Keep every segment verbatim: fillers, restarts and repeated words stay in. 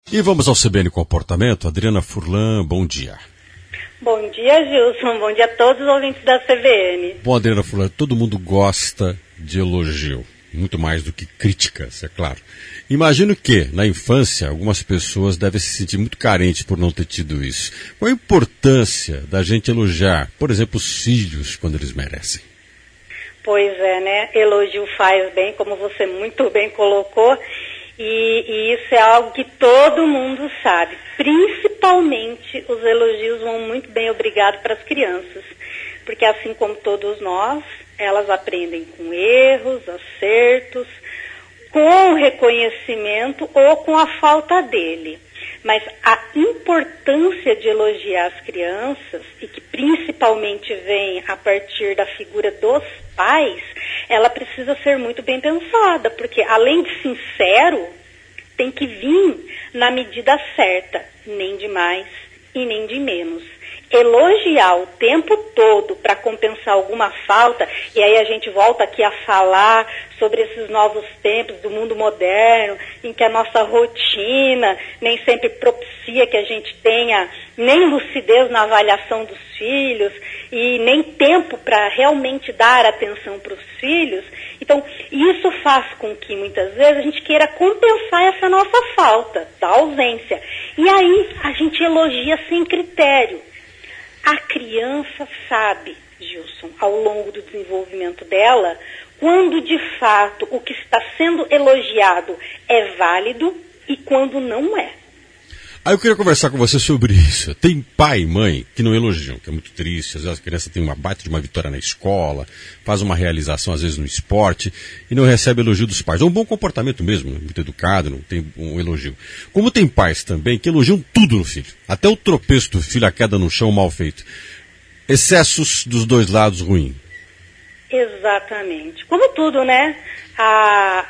E vamos ao C B N Comportamento. Adriana Furlan, bom dia. Bom dia, Gilson. Bom dia a todos os ouvintes da C B N. Bom, Adriana Furlan, todo mundo gosta de elogio, muito mais do que críticas, é claro. Imagino que, na infância, algumas pessoas devem se sentir muito carentes por não ter tido isso. Qual a importância da gente elogiar, por exemplo, os filhos, quando eles merecem? Pois é, né? Elogio faz bem, como você muito bem colocou. E, e isso é algo que todo mundo sabe. Principalmente os elogios vão muito bem, obrigado, para as crianças. Porque assim como todos nós, elas aprendem com erros, acertos, com reconhecimento ou com a falta dele. Mas a importância de elogiar as crianças, e que principalmente vem a partir da figura dos pais, ela precisa ser muito bem pensada, porque além de sincero, tem que vir na medida certa, nem de mais e nem de menos. Elogiar o tempo todo para compensar alguma falta, e aí a gente volta aqui a falar sobre esses novos tempos do mundo moderno, em que a nossa rotina nem sempre propicia que a gente tenha nem lucidez na avaliação dos filhos e nem tempo para realmente dar atenção para os filhos. Então, isso faz com que muitas vezes a gente queira compensar essa nossa falta, da ausência. E aí a gente elogia sem critério. A criança sabe, Gilson, ao longo do desenvolvimento dela, quando de fato o que está sendo elogiado é válido e quando não é. Aí eu queria conversar com você sobre isso. Tem pai e mãe que não elogiam, que é muito triste. Às vezes a criança tem uma baita de uma vitória na escola, faz uma realização às vezes no esporte e não recebe elogio dos pais. É um bom comportamento mesmo, muito educado, não tem um elogio. Como tem pais também que elogiam tudo no filho, até o tropeço do filho, a queda no chão mal feito. Excessos dos dois lados ruim. Exatamente. Como tudo, né? A,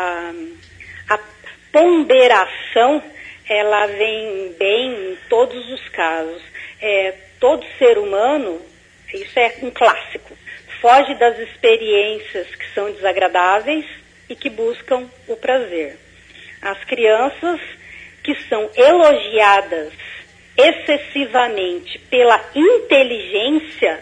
a, a ponderação, ela vem bem em todos os casos. É, todo ser humano, isso é um clássico, foge das experiências que são desagradáveis e que buscam o prazer. As crianças que são elogiadas excessivamente pela inteligência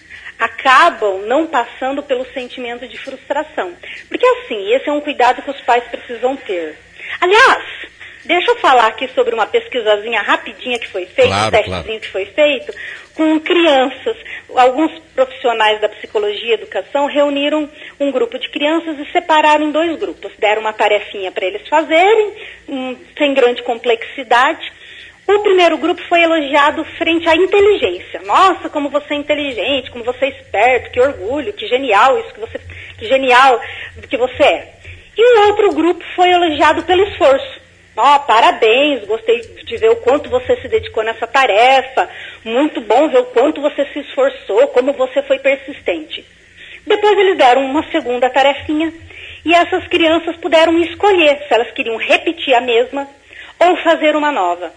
acabam não passando pelo sentimento de frustração. Porque assim, esse é um cuidado que os pais precisam ter. Aliás, deixa eu falar aqui sobre uma pesquisazinha rapidinha que foi feita, claro, um testezinho claro. que foi feito, com crianças. Alguns profissionais da psicologia e educação reuniram um grupo de crianças e separaram em dois grupos. Deram uma tarefinha para eles fazerem, um, sem grande complexidade. O primeiro grupo foi elogiado frente à inteligência. Nossa, como você é inteligente, como você é esperto, que orgulho, que genial isso que você, que genial que você é. E o outro grupo foi elogiado pelo esforço. Ó, oh, parabéns, gostei de ver o quanto você se dedicou nessa tarefa, muito bom ver o quanto você se esforçou, como você foi persistente. Depois eles deram uma segunda tarefinha e essas crianças puderam escolher se elas queriam repetir a mesma ou fazer uma nova.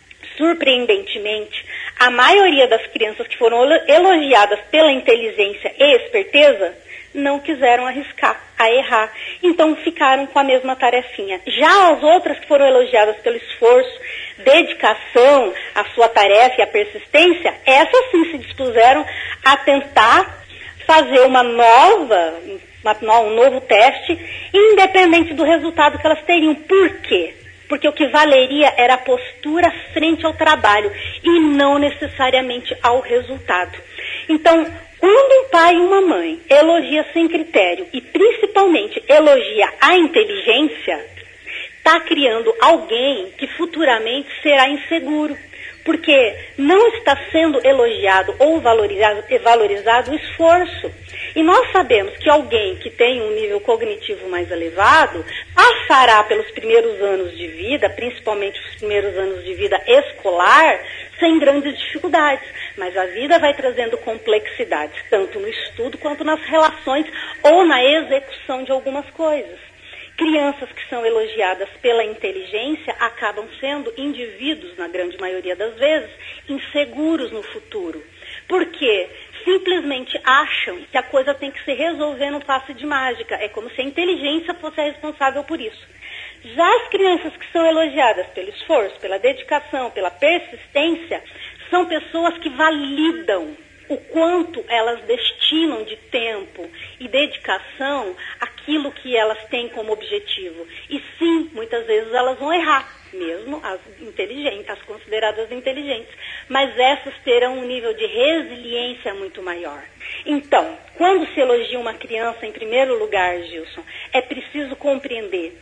Surpreendentemente, a maioria das crianças que foram elogiadas pela inteligência e esperteza não quiseram arriscar a errar, então ficaram com a mesma tarefinha. Já as outras que foram elogiadas pelo esforço, dedicação à sua tarefa e à persistência, essas sim se dispuseram a tentar fazer uma nova, uma, um novo teste, independente do resultado que elas teriam. Por quê? Porque o que valeria era a postura frente ao trabalho e não necessariamente ao resultado. Então, quando um pai e uma mãe elogia sem critério e principalmente elogia a inteligência, está criando alguém que futuramente será inseguro, porque não está sendo elogiado ou valorizado, valorizado o esforço. E nós sabemos que alguém que tem um nível cognitivo mais elevado passará pelos primeiros anos de vida, principalmente os primeiros anos de vida escolar, sem grandes dificuldades. Mas a vida vai trazendo complexidades, tanto no estudo quanto nas relações ou na execução de algumas coisas. Crianças que são elogiadas pela inteligência acabam sendo indivíduos, na grande maioria das vezes, inseguros no futuro. Por quê? Simplesmente acham que a coisa tem que se resolver num passe de mágica. É como se a inteligência fosse a responsável por isso. Já as crianças que são elogiadas pelo esforço, pela dedicação, pela persistência, são pessoas que validam o quanto elas destinam de tempo e dedicação àquilo que elas têm como objetivo. E sim, muitas vezes elas vão errar, mesmo as inteligentes, as consideradas inteligentes, mas essas terão um nível de resiliência muito maior. Então, quando se elogia uma criança, em primeiro lugar, Gilson, é preciso compreender,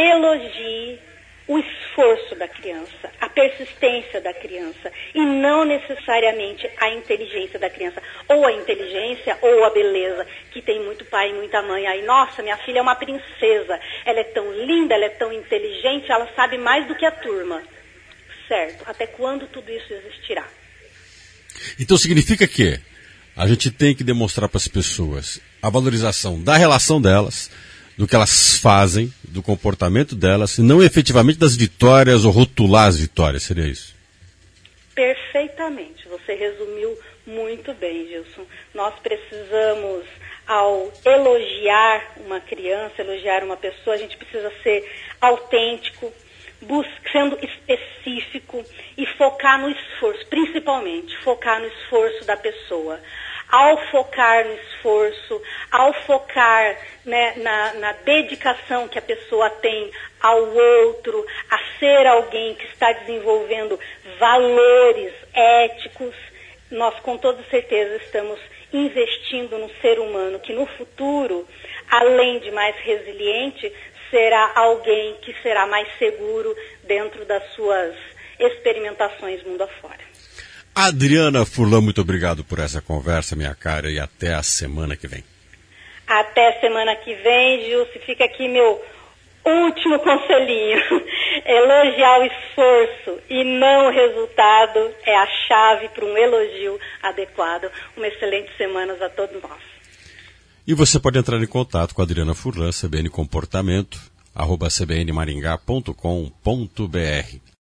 elogie o esforço da criança, a persistência da criança, e não necessariamente a inteligência da criança, ou a inteligência ou a beleza, que tem muito pai e muita mãe. Aí, nossa, minha filha é uma princesa, ela é tão linda, ela é tão inteligente, ela sabe mais do que a turma. Certo, até quando tudo isso existirá? Então significa que a gente tem que demonstrar para as pessoas a valorização da relação delas, do que elas fazem, do comportamento delas, e não efetivamente das vitórias ou rotular as vitórias, seria isso? Perfeitamente, você resumiu muito bem, Gilson. Nós precisamos, ao elogiar uma criança, elogiar uma pessoa, a gente precisa ser autêntico, sendo específico e focar no esforço, principalmente focar no esforço da pessoa. Ao focar no esforço, ao focar, né, na, na dedicação que a pessoa tem ao outro, a ser alguém que está desenvolvendo valores éticos, nós com toda certeza estamos investindo no ser humano que no futuro, além de mais resiliente, será alguém que será mais seguro dentro das suas experimentações mundo afora. Adriana Furlan, muito obrigado por essa conversa, minha cara, e até a semana que vem. Até semana que vem, Gilson. Fica aqui meu último conselhinho. Elogiar o esforço e não o resultado é a chave para um elogio adequado. Uma excelente semana a todos nós. E você pode entrar em contato com a Adriana Furlan, C B N Comportamento, arroba c b n maringá ponto com ponto b r.